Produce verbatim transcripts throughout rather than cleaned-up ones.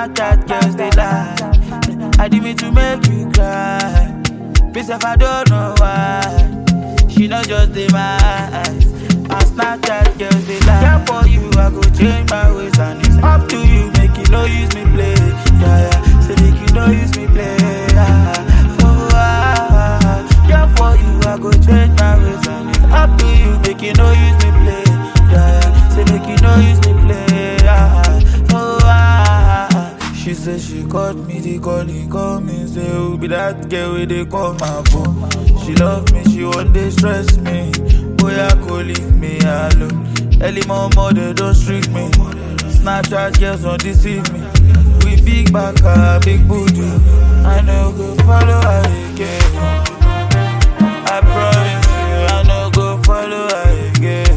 Snapchat girls they lie. I did me to make you cry. Please if I don't know why. She not just in my eyes. I Snapchat girls they lie. Yeah, for you I go change my ways and it's up to you. Make you no use me play. Yeah, yeah. So make you no use me play. Yeah, oh, ah, ah. Yeah, for you I go change my ways and it's up to you. Make you no use me play. Yeah, yeah. So make you no use me play. Yeah, oh, ah, ah. She said she called me, they call me, call me. Say who be that girl where they call my phone. She love me, she won't they stress me. Boy, I could leave me alone. Early mama, they don't streak me. Snapchat girls don't deceive me. We big back, uh, big booty. I know go follow her again. I promise you, I know go follow her again.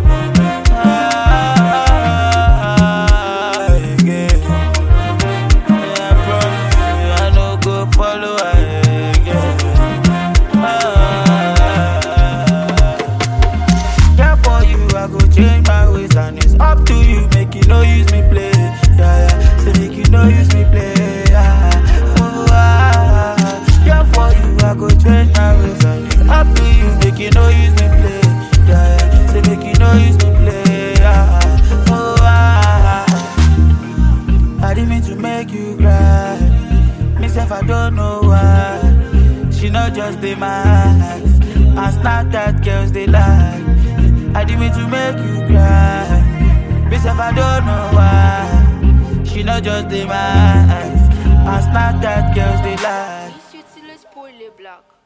Ah, again. Yeah, I promise you, I know go follow her again. Ah, yeah, for you, I go change my ways and it's up to you. Make you no use me play. Yeah, yeah. So make you no use me play. Yeah, oh, ah, ah. Yeah, for you, I go change my ways and it's up to you. Make you no use me play. Yeah, yeah. So make you no use me play. Yeah, oh, ah, ah. I didn't mean to make you cry. Myself, I don't know why. She not just in my eyes. I snap that girls they lie. I didn't mean to make you cry. Myself, I don't know why. She not just in my eyes. I snap that girls they lie. Ici, tu laisses pour les blagues.